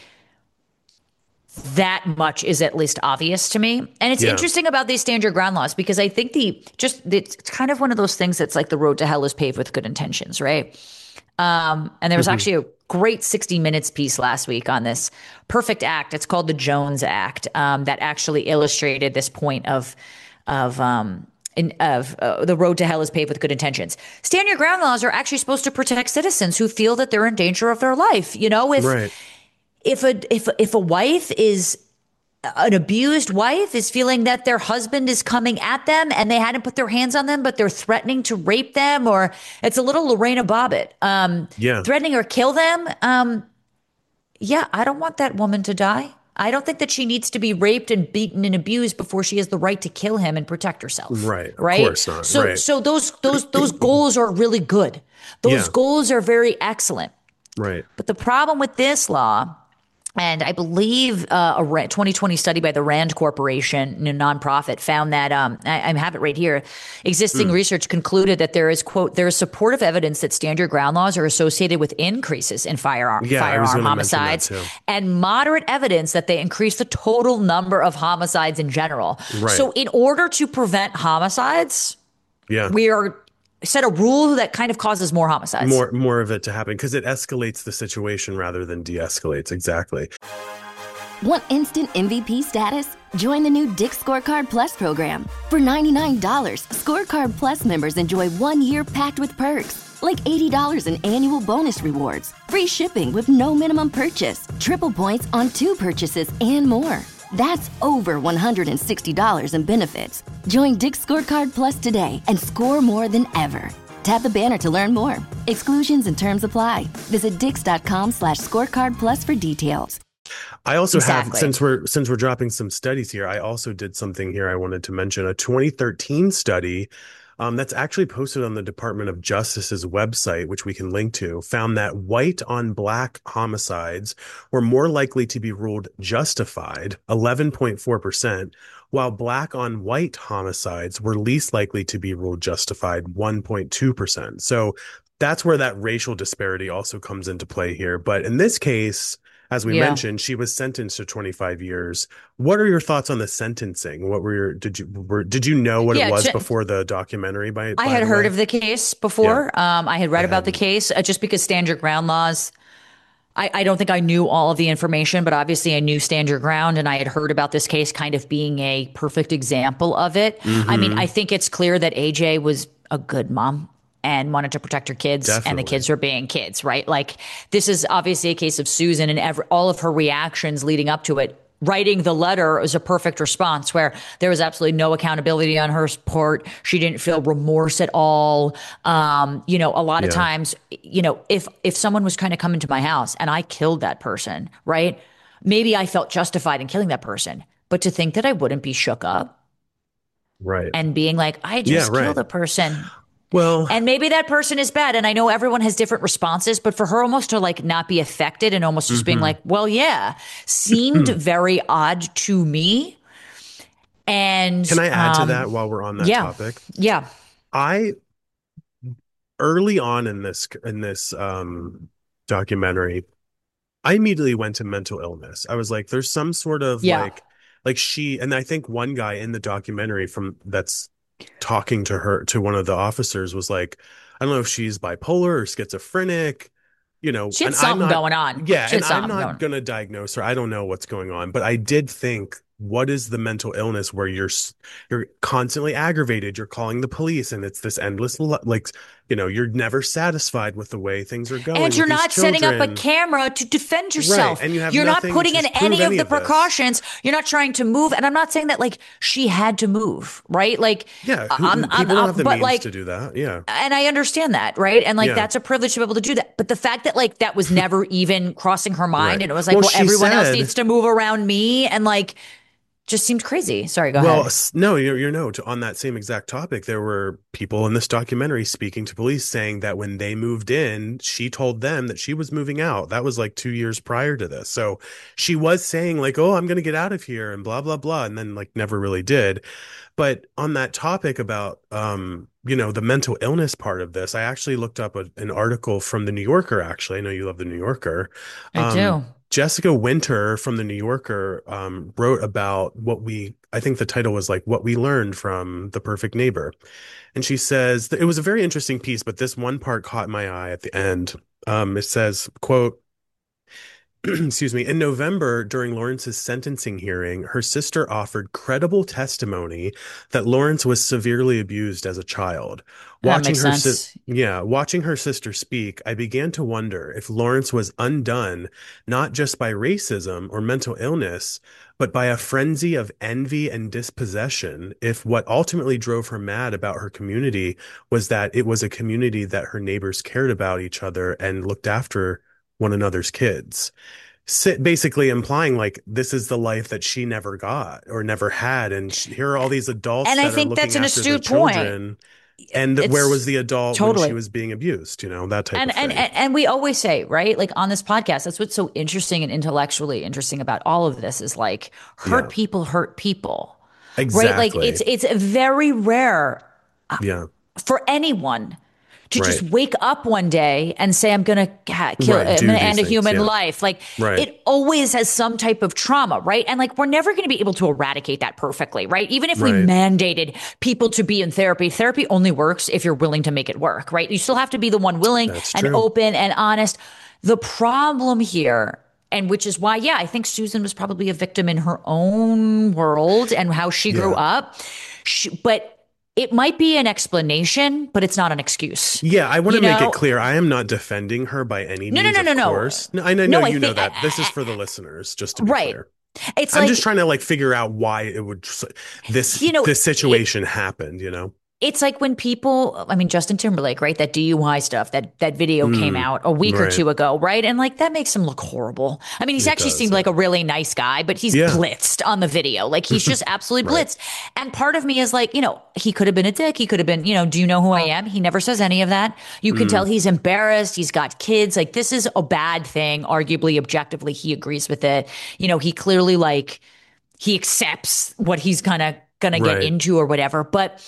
that much is at least obvious to me. And it's Yeah. interesting about these stand your ground laws because I think the just it's kind of one of those things that's like the road to hell is paved with good intentions, right? Um, and there was Hmm. actually a great sixty minutes piece last week on this perfect act. It's called the Jones Act um, that actually illustrated this point of of um, in, of uh, the road to hell is paved with good intentions. Stand your ground laws are actually supposed to protect citizens who feel that they're in danger of their life. You know, if Right. if a if if a wife is an abused wife is feeling that their husband is coming at them and they hadn't put their hands on them, but they're threatening to rape them, or it's a little Lorena Bobbitt, um, Yeah. threatening or kill them. Um, yeah, I don't want that woman to die. I don't think that she needs to be raped and beaten and abused before she has the right to kill him and protect herself. Right. Of Right. course not. So, Right. so those, those, those goals are really good. Those Yeah. goals are very excellent. Right. But the problem with this law, and I believe uh, a twenty twenty study by the Rand Corporation, a nonprofit, found that um, I, I have it right here. Existing Mm. research concluded that there is, quote, there is supportive evidence that stand your ground laws are associated with increases in firearm Yeah, I was firearm gonna mention that homicides, too. and moderate evidence that they increase the total number of homicides in general. Right. So, in order to prevent homicides, Yeah. we are set a rule that kind of causes more homicides. More more of it to happen because it escalates the situation rather than de-escalates. Exactly. Want instant M V P status? Join the new Dick's Scorecard Plus program. For ninety-nine dollars, Scorecard Plus members enjoy one year packed with perks, like eighty dollars in annual bonus rewards, free shipping with no minimum purchase, triple points on two purchases, and more. That's over one hundred sixty dollars in benefits. Join Dick's Scorecard Plus today and score more than ever. Tap the banner to learn more. Exclusions and terms apply. Visit dix.com slash scorecard plus for details. I also Exactly. have, since we're since we're dropping some studies here, I also did something here I wanted to mention. A twenty thirteen study um, that's actually posted on the Department of Justice's website, which we can link to, found that white on black homicides were more likely to be ruled justified, eleven point four percent, while black on white homicides were least likely to be ruled justified, one point two percent. So that's where that racial disparity also comes into play here. But in this case, as we Yeah. mentioned, she was sentenced to twenty-five years. What are your thoughts on the sentencing? What were your, did you, were, did you know what Yeah, it was gen- before the documentary? By, I by had the heard way? of the case before. Um, I had read I about the hadn't. case uh, just because stand your ground laws. I, I don't think I knew all of the information, but obviously I knew stand your ground, and I had heard about this case kind of being a perfect example of it. I mean, Mhm. I think it's clear that A J was a good mom and wanted to protect her kids, and the Definitely. kids were being kids, right? Like, this is obviously a case of Susan, and every, all of her reactions leading up to it. Writing the letter was a perfect response where there was absolutely no accountability on her part. She didn't feel remorse at all. Um, you know, a lot of Yeah. times, you know, if if someone was trying to come into my house and I killed that person, right? Maybe I felt justified in killing that person. But to think that I wouldn't be shook up Right. and being like, I Yeah, just right. killed a person. Well, And maybe that person is bad. And I know everyone has different responses, but for her almost to like not be affected and almost just being Mhm. like, well, yeah, seemed very odd to me. And can I add to um, that while we're on that yeah. topic? Yeah. I early on in this in this um documentary, I immediately went to mental illness. I was like, there's some sort of Yeah. like like she, and I think one guy in the documentary from that's talking to her, to one of the officers, was like, I don't know if she's bipolar or schizophrenic, you know, She had and I'm something not, going on. yeah, She had and I'm something going not on. gonna diagnose her. I don't know what's going on, but I did think, what is the mental illness where you're s- you're constantly aggravated, you're calling the police, and it's this endless lo- like, you know, you're never satisfied with the way things are going And you're with these not setting up a children. camera to defend yourself. Right, and you have You're not nothing putting to in prove any of any the of this. precautions. You're not trying to move. And I'm not saying that like she had to move, right? Like, Yeah, who, I'm, people I'm, don't I'm- have the but means like, to do that. Yeah, and I understand that, right? And like Yeah. that's a privilege to be able to do that. But the fact that like that was never even crossing her mind, Right. and it was like, Well, well, she everyone else said- needs to move around me, and like just seemed crazy. Sorry, go well, ahead. s- no, you're, you're no. To, on that same exact topic, there were people in this documentary speaking to police saying that when they moved in, she told them that she was moving out. That was like two years prior to this. So she was saying like, "Oh, I'm going to get out of here," and blah blah blah, and then like never really did. But on that topic about, um, you know, the mental illness part of this, I actually looked up a, an article from the New Yorker. Actually, I know you love the New Yorker. I Um, do. Jessica Winter from the New Yorker um, wrote about what we, I think the title was like, what we learned from The Perfect Neighbor. And she says that it was a very interesting piece, but this one part caught my eye at the end. Um, it says, quote, excuse me, in November, during Lawrence's sentencing hearing, her sister offered credible testimony that Lawrence was severely abused as a child. That Watching makes her sense. si- yeah, watching her sister speak, I began to wonder if Lawrence was undone not just by racism or mental illness, but by a frenzy of envy and dispossession, if what ultimately drove her mad about her community was that it was a community that her neighbors cared about each other and looked after one another's kids. sit basically implying like this is the life that she never got or never had, and she, here are all these adults And I that are think looking that's an after their astute point. children. And It's where was the adult when totally. she was being abused? You know, that type And, of and thing. and and we always say, right, like on this podcast, that's what's so interesting and intellectually interesting about all of this is like hurt Yeah. people hurt people, right? Like Exactly. it's it's very rare Yeah. for anyone to just Right. wake up one day and say, I'm going to ha- kill, Right, I'm do going to these end a things, human yeah. life. Like Right. it always has some type of trauma, right? And like, we're never going to be able to eradicate that perfectly, right? Even if we Right. mandated people to be in therapy, therapy only works if you're willing to make it work, right? You still have to be the one willing That's and true. open and honest. The problem here, and which is why, yeah, I think Susan was probably a victim in her own world and how she grew Yeah. up. She, but it might be an explanation, but it's not an excuse. Yeah, I want You to make know? it clear. I am not defending her by any No, no, means. no, of no, no. course. No, I know, No, no, I you know think- that. I- This is I- for the listeners, just to be Right. clear. It's I'm like just trying to like figure out why it would this You know, this situation happened. You know. it's like when people, I mean, Justin Timberlake, right? That D U I stuff, that that video came out a week or right. two ago, right? And like that makes him look horrible. I mean, he's It actually does, seemed yeah. like a really nice guy, but he's Yeah. blitzed on the video. Like he's just absolutely Right. blitzed. And part of me is like, you know, he could have been a dick. He could have been, you know, do you know who I am? He never says any of that. You can tell he's embarrassed. He's got kids. Like this is a bad thing. Arguably, objectively, he agrees with it. You know, he clearly like, he accepts what he's kind of going to get Right. into or whatever. But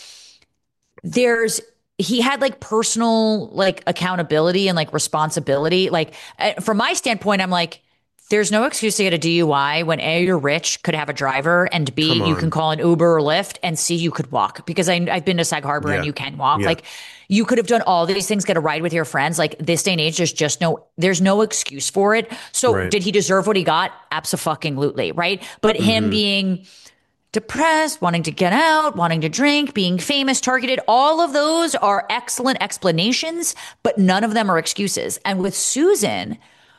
there's he had like personal like accountability and like responsibility. Like uh, from my standpoint, I'm like, there's no excuse to get a D U I when A, you're rich, could have a driver, and B, Come you on. can call an Uber or Lyft, and C, you could walk because I, I've been to Sag Harbor and Yeah. you can walk. Yeah. Like you could have done all these things, get a ride with your friends. Like this day and age, there's just no, there's no excuse for it. So Right. did he deserve what he got? Abso-fucking-lutely, right? But him Mm-hmm. being depressed, wanting to get out, wanting to drink, being famous, targeted, all of those are excellent explanations, but none of them are excuses. And with Susan,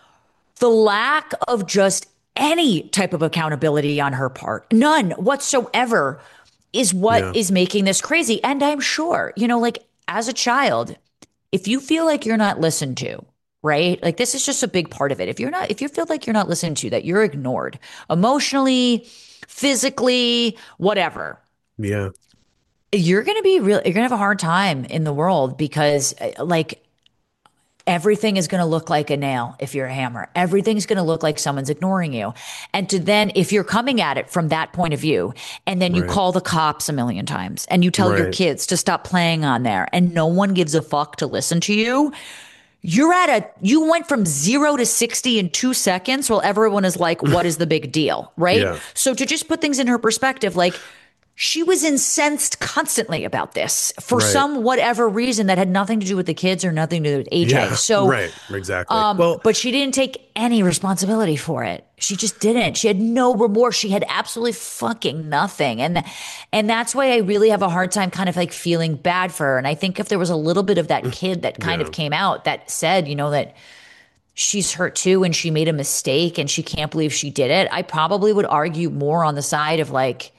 the lack of just any type of accountability on her part, none whatsoever, is what Yeah. is making this crazy. And I'm sure, you know, like as a child, if you feel like you're not listened to, right? Like this is just a big part of it. If you're not, if you feel like you're not listened to, that you're ignored emotionally, physically, whatever, Yeah. you're going to be real, you're going to have a hard time in the world because uh, like everything is going to look like a nail if you're a hammer. Everything's going to look like someone's ignoring you. And to then, if you're coming at it from that point of view, and then you Right. call the cops a million times and you tell your Right. kids to stop playing on there and no one gives a fuck to listen to you, you're at a, you went from zero to sixty in two seconds while everyone is like, what is the big deal? Right. Yeah. So to just put things in her perspective, like, she was incensed constantly about this for Right. some whatever reason that had nothing to do with the kids or nothing to do with A J. Yeah. So, right. Exactly. um, well, but she didn't take any responsibility for it. She just didn't. She had no remorse. She had absolutely fucking nothing. And and that's why I really have a hard time kind of like feeling bad for her. And I think if there was a little bit of that kid that kind Yeah. of came out that said, you know, that she's hurt too and she made a mistake and she can't believe she did it, I probably would argue more on the side of like,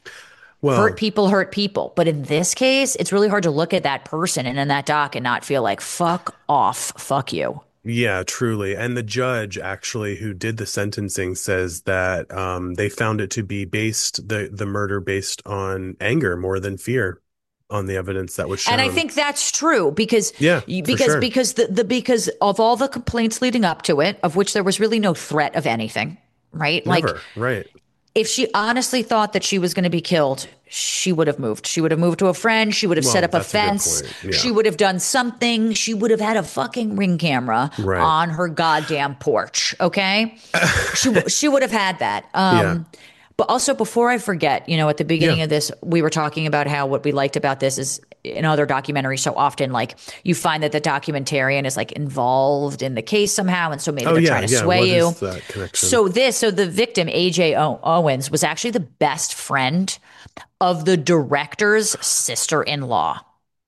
well, hurt people hurt people. But in this case, it's really hard to look at that person and in that doc and not feel like, fuck off, fuck you. yeah, truly. And the judge actually who did the sentencing says that um, they found it to be based the the murder based on anger more than fear on the evidence that was shown. And I think that's true because Yeah, you- for because sure. because the, the because of all the complaints leading up to it, of which there was really no threat of anything, right? Never, Like right. if she honestly thought that she was going to be killed, she would have moved. She would have moved to a friend. She would have Well, set up a that's a good fence. point. Yeah. She would have done something. She would have had a fucking ring camera Right. on her goddamn porch. Okay, she w- she would have had that. Um, Yeah. But also, before I forget, you know, at the beginning Yeah. of this, we were talking about how what we liked about this is in other documentaries so often, like you find that the documentarian is like involved in the case somehow, and so maybe Oh they're yeah, trying to yeah. sway What you. is that connection? So this, so the victim, A J O- Owens, was actually the best friend of the director's sister-in-law.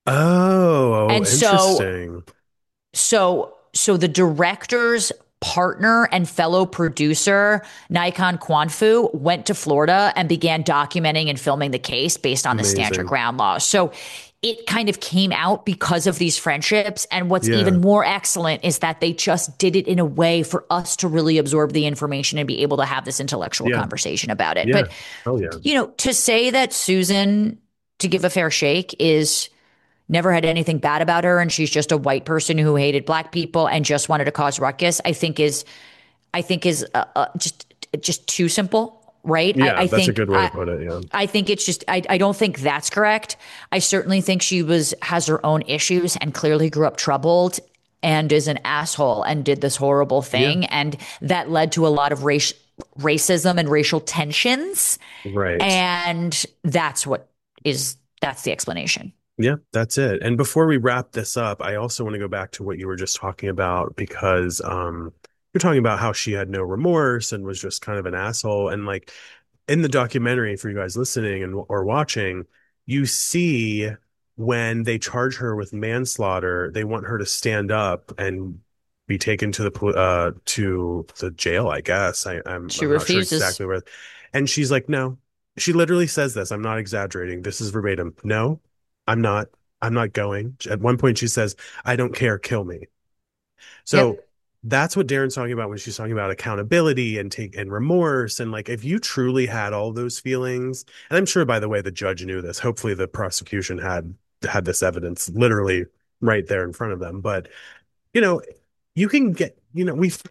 oh, And so- interesting. So, so the director's partner and fellow producer, Nikon Kwanfu, went to Florida and began documenting and filming the case based on the stand your Amazing. ground law. So it kind of came out because of these friendships. And what's Yeah. even more excellent is that they just did it in a way for us to really absorb the information and be able to have this intellectual Yeah. conversation about it. Yeah. But, Oh yeah. you know, to say that Susan, to give a fair shake, is never had anything bad about her and she's just a white person who hated black people and just wanted to cause ruckus, I think is, I think is uh, uh, just, just too simple. Right. Yeah, I, I that's think, a good way I, to put it. Yeah. I think it's just, I, I don't think that's correct. I certainly think she was, has her own issues and clearly grew up troubled and is an asshole and did this horrible thing. Yeah. And that led to a lot of race, racism and racial tensions. Right. And that's what is, that's the explanation. Yeah, that's it. And before we wrap this up, I also want to go back to what you were just talking about because um, you're talking about how she had no remorse and was just kind of an asshole. And like in the documentary, for you guys listening and or watching, you see when they charge her with manslaughter, they want her to stand up and be taken to the pol- uh to the jail, I guess. I, I'm, She I'm not sure refuses. exactly where. And she's like, no. She literally says this. I'm not exaggerating. This is verbatim. No, I'm not. I'm not going. At one point, she says, I don't care. Kill me. So Yep. that's what Darren's talking about when she's talking about accountability and take and remorse. And like, if you truly had all those feelings, and I'm sure, by the way, the judge knew this. Hopefully the prosecution had had this evidence literally right there in front of them. But, you know, you can get, you know, we've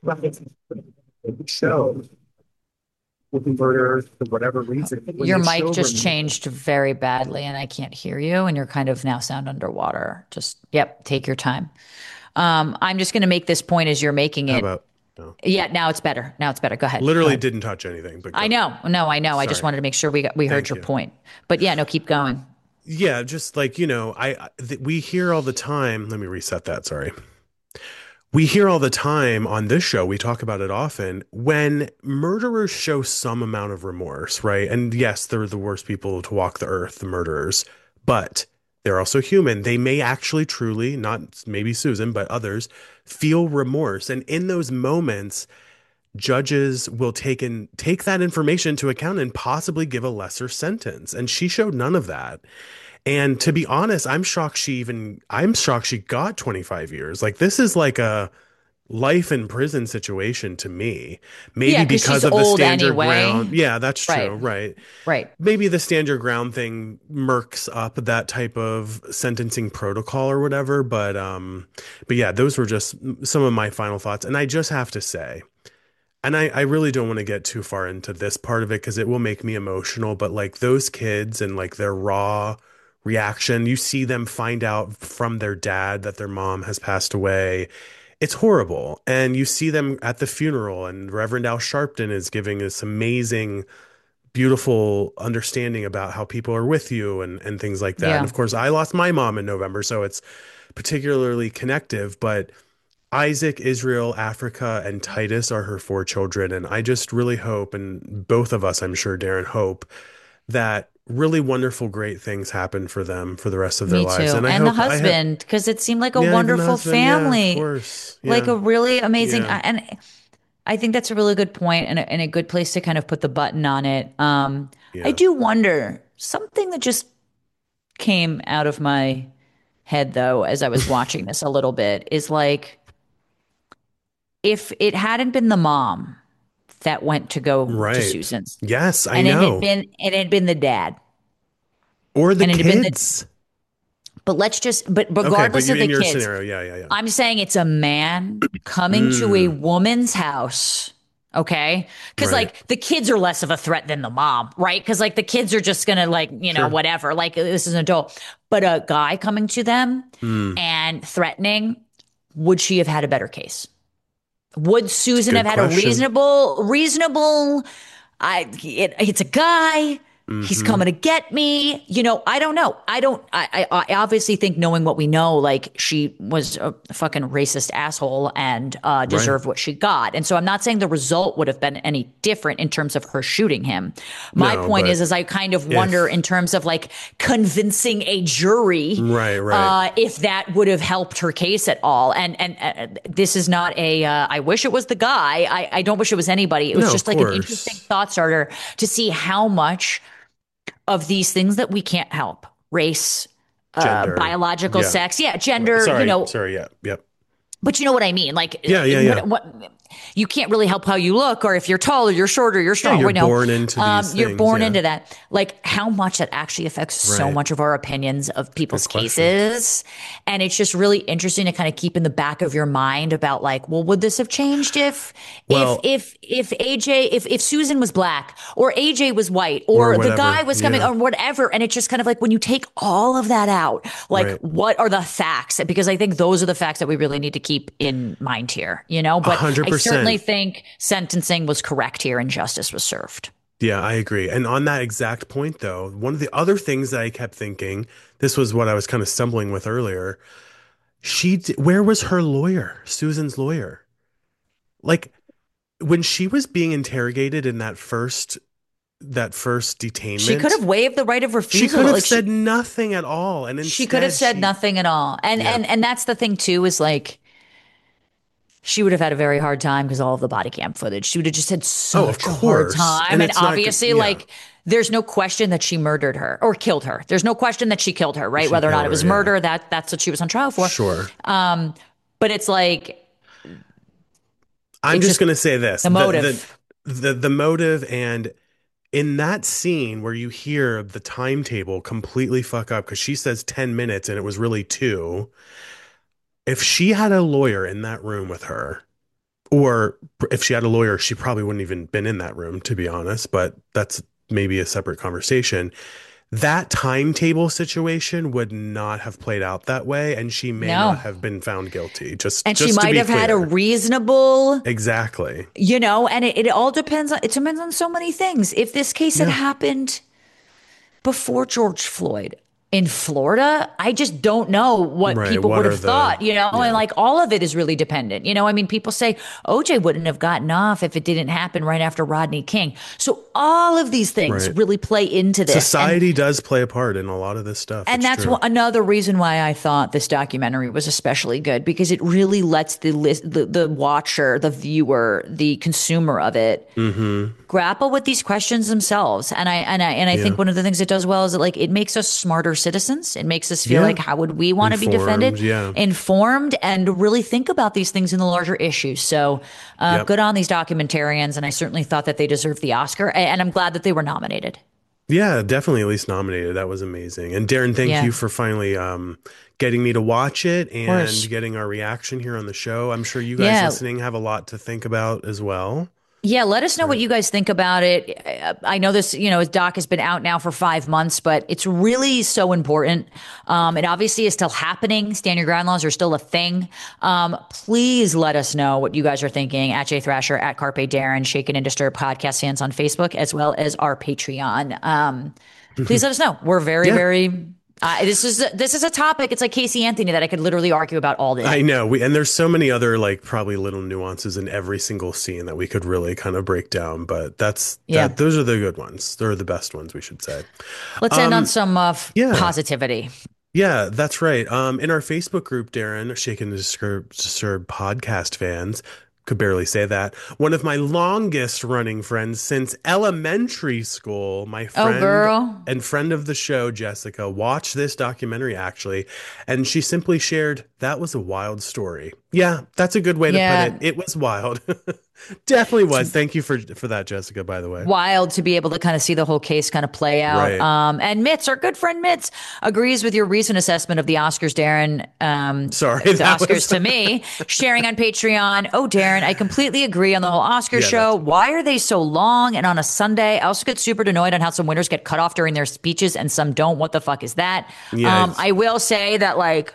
show with murder for whatever reason. when Your they mic show just remorse- changed very badly and I can't hear you. And you're kind of now sound underwater. Just, yep, take your time. Um, I'm just going to make this point as you're making How it. about, no. Yeah, now it's better. Now it's better. Go ahead. Go Literally ahead. didn't touch anything. But go. I know. No, I know. I just Sorry. wanted to make sure we got, we heard Thank your you. point. But yeah, no, keep going. Yeah, just like, you know, I I- th- we hear all the time. Let me reset that. Sorry. We hear all the time on this show, we talk about it often, when murderers show some amount of remorse, right? And yes, they're the worst people to walk the earth, the murderers, but they're also human. They may actually truly, not maybe Susan, but others, feel remorse. And in those moments, judges will take in, take that information into account and possibly give a lesser sentence. And she showed none of that. And to be honest, I'm shocked she even, I'm shocked she got twenty-five years. Like, this is like a life in prison situation to me. Maybe Yeah, 'cause because she's of the old stand your anyway. ground. Yeah, that's true. Right. Right. Right. Maybe the stand your ground thing murks up that type of sentencing protocol or whatever. But, um, but yeah, those were just some of my final thoughts. And I just have to say, and I, I really don't want to get too far into this part of it because it will make me emotional, but like those kids and like their raw reaction, you see them find out from their dad that their mom has passed away. It's horrible. And you see them at the funeral, and Reverend Al Sharpton is giving this amazing, beautiful understanding about how people are with you and, and things like that. Yeah. And of course, I lost my mom in November, so it's particularly connective, but Isaac, Israel, Africa, and Titus are her four children. And I just really hope, and both of us, I'm sure, Darren, hope that really wonderful, great things happen for them for the rest of their Me lives. too. And, And, I the hope, I hope- husband, because it seemed like a Yeah, and the wonderful husband, yeah, of family. course. Like Yeah. a really amazing. Yeah. And I think that's a really good point and a, and a good place to kind of put the button on it. Um, Yeah. I do wonder something that just came out of my head, though, as I was watching this a little bit, is like, if it hadn't been the mom that went to go to Right. Susan's, Yes, I and it know. had been it had been the dad, Or the and it had been the- kids. but let's just but Okay, but regardless you, of in the your kids, scenario, yeah, yeah, yeah. I'm saying it's a man coming to a Mm. woman's house. Okay. Cause Right. like the kids are less of a threat than the mom, right? Cause like the kids are just gonna like, you know, Sure. whatever. Like this is an adult. But a guy coming to them Mm. and threatening, would she have had a better case? Would Susan Good have had question. a reasonable, reasonable, I it, it's a guy. He's Mhm. coming to get me. You know, I don't know. I don't, I, I, I obviously think knowing what we know, like she was a fucking racist asshole and uh, deserved what she got. And so I'm not saying the result would have been any different in terms of her shooting him. My No, point but is, is I kind of wonder if- in terms of like convincing a jury, Right, right. uh, if that would have helped her case at all. And, and uh, this is not a, uh, I wish it was the guy. I, I don't wish it was anybody. It was No, just of like an course. interesting thought starter to see how much of these things that we can't help, race, uh, Gender. biological Yeah. sex. Yeah, gender, Sorry. you know, Sorry. Yeah. Yep. but you know what I mean? Like, Yeah. Yeah. Yeah. what, what you can't really help how you look, or if you're tall or you're short or you're Yeah, strong. you're you know, born into um, these You're things, born yeah. into that. Like how much that actually affects so Right. much of our opinions of people's question. cases. And it's just really interesting to kind of keep in the back of your mind about like, well, would this have changed if, Well- if, if, if A J, if, if Susan was black or A J was white or, Or the whatever, guy was coming yeah. or whatever. And it's just kind of like when you take all of that out, like Right. what are the facts? Because I think those are the facts that we really need to keep in mind here, you know, but hundred I percent. certainly think sentencing was correct here and justice was served. Yeah, I agree. And on that exact point, though, one of the other things that I kept thinking, this was what I was kind of stumbling with earlier. She, d- where was her lawyer, Susan's lawyer? Like when she was being interrogated in that first, that first detainment, She could have waived the right of refusal. she could have Like, said nothing at all, and she, she could have instead said she- nothing at all. And Yeah. and and that's the thing too, is like she would have had a very hard time because all of the body cam footage. She would have just had such Oh, of a hard course. time. And And, it's not- obviously, yeah. like, there's no question that she murdered her or killed her. There's no question that she killed her, right? She Whether or not killed it was her, yeah. murder, that that's what she was on trial for. Sure. Um, but it's like I'm It's just, just going to say this. the motive. The, the, the, the motive, and in that scene where you hear the timetable completely fuck up because she says ten minutes and it was really two. If she had a lawyer in that room with her, or if she had a lawyer, she probably wouldn't even been in that room, to be honest, but that's maybe a separate conversation. That timetable situation would not have played out that way, and she may No. not have been found guilty. Just and just she to might be have had a clear. reasonable, Exactly. you know, and it, it all depends on it depends on so many things. If this case had Yeah. happened before George Floyd in Florida, I just don't know what Right, people what would are have the- thought, you know, yeah. and like all of it is really dependent. You know, I mean, people say O J wouldn't have gotten off if it didn't happen right after Rodney King. So all of these things Right. really play into this. And- Society does play a part in a lot of this stuff. and It's that's true. wha- another reason why I thought this documentary was especially good, because it really lets the lis- the, the watcher, the viewer, the consumer of it Mm-hmm. grapple with these questions themselves. And I and I and I Yeah. think one of the things it does well is that like it makes us smarter citizens. It makes us feel Yeah. like how would we want to be Informed, defended, yeah. informed, and really think about these things in the larger issues. So uh, Yep. good on these documentarians, and I certainly thought that they deserved the Oscar, a- and I'm glad that they were nominated. Yeah, definitely at least nominated. That was amazing. And Darren, thank Yeah. you for finally um, getting me to watch it and course. getting our reaction here on the show. I'm sure you guys Yeah. listening have a lot to think about as well. Yeah, let us know what you guys think about it. Uh, I know this, you know, doc has been out now for five months, but it's really so important. Um, it obviously is still happening. Stand your ground laws are still a thing. Um, please let us know what you guys are thinking at Jay Thrasher, at Carpe Darren, Shaken and Disturbed podcast fans on Facebook, as well as our Patreon. Um, please let us know. We're very, Yeah. very. Uh, this is this is a topic. It's like Casey Anthony that I could literally argue about all day. I know. We, and there's so many other like probably little nuances in every single scene that we could really kind of break down. But that's Yeah. that, those are the good ones. They're the best ones, we should say. Let's end Um, on some uh, f- yeah. positivity. Yeah, that's right. Um, in our Facebook group, Darren, Shaken and Disturbed, Disturbed podcast fans, could barely say that. One of my longest running friends since elementary school, my friend Oh, girl. and friend of the show, Jessica, watched this documentary actually, and she simply shared, that was a wild story. Yeah, that's a good way to Yeah. put it. It was wild. Definitely was. Thank you for for that, Jessica, by the way. Wild to be able to kind of see the whole case kind of play out. Right. Um, and Mitz, our good friend Mitz, agrees with your recent assessment of the Oscars, Darren. Um, Sorry, the that Oscars was- to me, sharing on Patreon. Oh, Darren, I completely agree on the whole Oscar Yeah, show. Why are they so long and on a Sunday? I also get super annoyed on how some winners get cut off during their speeches and some don't. What the fuck is that? Yeah, um, it's- I will say that like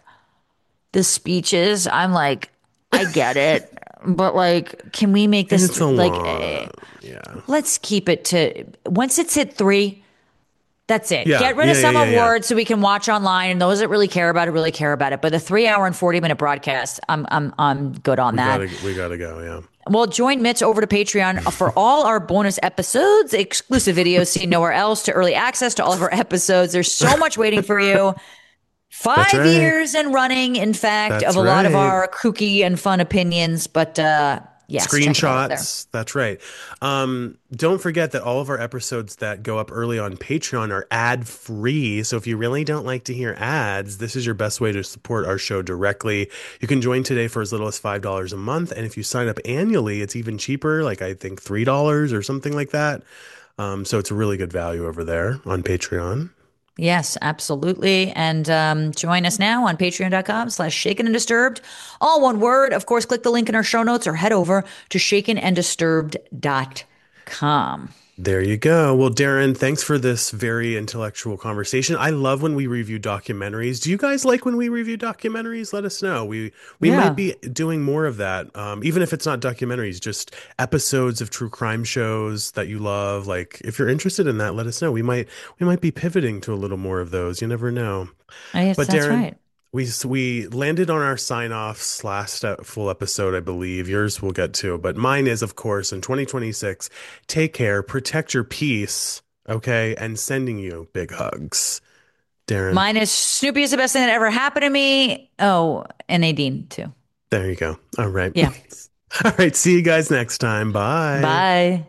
the speeches, I'm like, I get it. But like, can we make this It's a like lot. eh, Yeah. let's keep it to once it's hit three. That's it. Yeah, Get rid of yeah, some yeah, yeah, awards so we can watch online, and those that really care about it really care about it. But the three hour and forty minute broadcast, I'm I'm I'm good on We that. gotta, we gotta go, yeah. Well, join Mitch over to Patreon for all our bonus episodes, exclusive videos seen nowhere else, to early access to all of our episodes. There's so much waiting for you. Five That's right. years and running, in fact, That's of a lot of right. our kooky and fun opinions. But uh, Yes, check it out there. Screenshots. That's right. Um, don't forget that all of our episodes that go up early on Patreon are ad free. So if you really don't like to hear ads, this is your best way to support our show directly. You can join today for as little as five dollars a month. And if you sign up annually, it's even cheaper, like I think three dollars or something like that. Um, so it's a really good value over there on Patreon. Yes, absolutely. And um, join us now on patreon.com slash shaken and disturbed. All one word. Of course, click the link in our show notes or head over to shaken and disturbed dot com. There you go. Well, Darren, thanks for this very intellectual conversation. I love when we review documentaries. Do you guys like when we review documentaries? Let us know. We we Yeah. might be doing more of that, um, even if it's not documentaries, just episodes of true crime shows that you love. Like, if you're interested in that, let us know. We might we might be pivoting to a little more of those. You never know. Yes, But that's Darren, right. we we landed on our sign-offs last uh, full episode, I believe. Yours we'll get to, but mine is, of course, in twenty twenty-six. Take care, protect your peace, okay, and sending you big hugs, Darren. Mine is Snoopy is the best thing that ever happened to me. Oh, and Nadine too. There you go. All right. Yeah. All right. See you guys next time. Bye. Bye.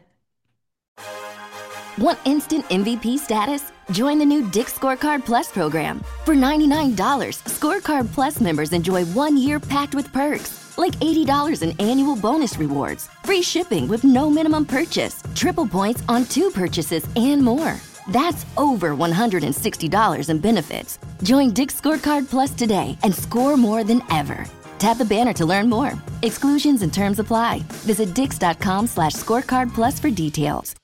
Want instant M V P status? Join the new Dick's Scorecard Plus program. For ninety-nine dollars, Scorecard Plus members enjoy one year packed with perks, like eighty dollars in annual bonus rewards, free shipping with no minimum purchase, triple points on two purchases, and more. That's over one hundred sixty dollars in benefits. Join Dick's Scorecard Plus today and score more than ever. Tap the banner to learn more. Exclusions and terms apply. Visit dix.com slash scorecard plus for details.